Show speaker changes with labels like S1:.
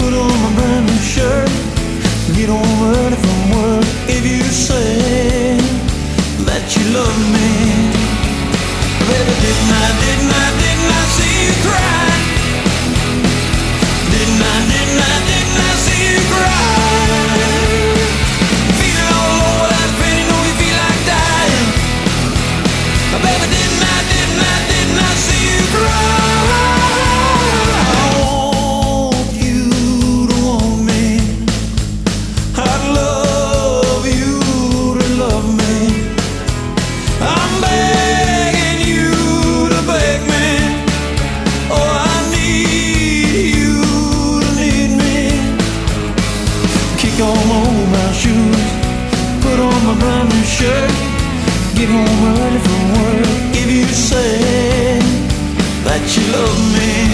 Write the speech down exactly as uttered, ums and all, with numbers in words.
S1: put on my brand new shirt, get on ready from work. If you say that you love me, baby, didn't I, didn't I, didn't I see you cry? Didn't I, didn't I, didn't I see you cry? Feeling all over that pain, you know you feel like dying. Baby, didn't I, didn't I, didn't I see you cry? I want you to want me. I'd love you to love me. I'm begging you to beg me. Oh, I need you to need me. Kick on my old brown shoes, put on my brand new shirt, get home early from work. If you say that you love me,